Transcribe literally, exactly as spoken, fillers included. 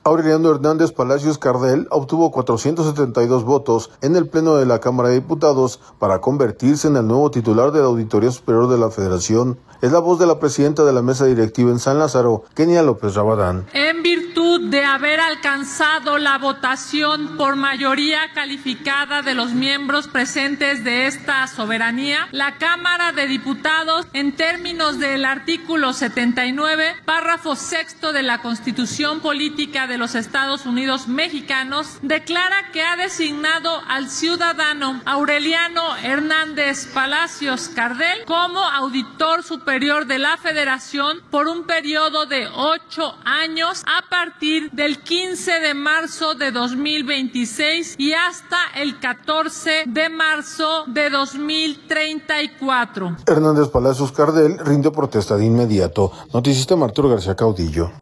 Aureliano Hernández Palacios Cardel obtuvo cuatrocientos setenta y dos votos en el Pleno de la Cámara de Diputados para convertirse en el nuevo titular de la Auditoría Superior de la Federación. Es la voz de la presidenta de la mesa directiva en San Lázaro, Kenia López Rabadán. En virtud de haber alcanzado la votación por mayoría calificada de los miembros presentes de esta soberanía, la Cámara de Diputados, en términos del artículo setenta y nueve, párrafo sexto de la Constitución Política de los Estados Unidos Mexicanos, declara que ha designado al ciudadano Aureliano Hernández Palacios Cardel como auditor superior de la Federación por un periodo de ocho años a partir del quince de marzo de dos mil veintiséis y hasta el catorce de marzo de dos mil treinta y cuatro. Hernández Palacios Cardel rindió protesta de inmediato. Noticista Arturo García Caudillo.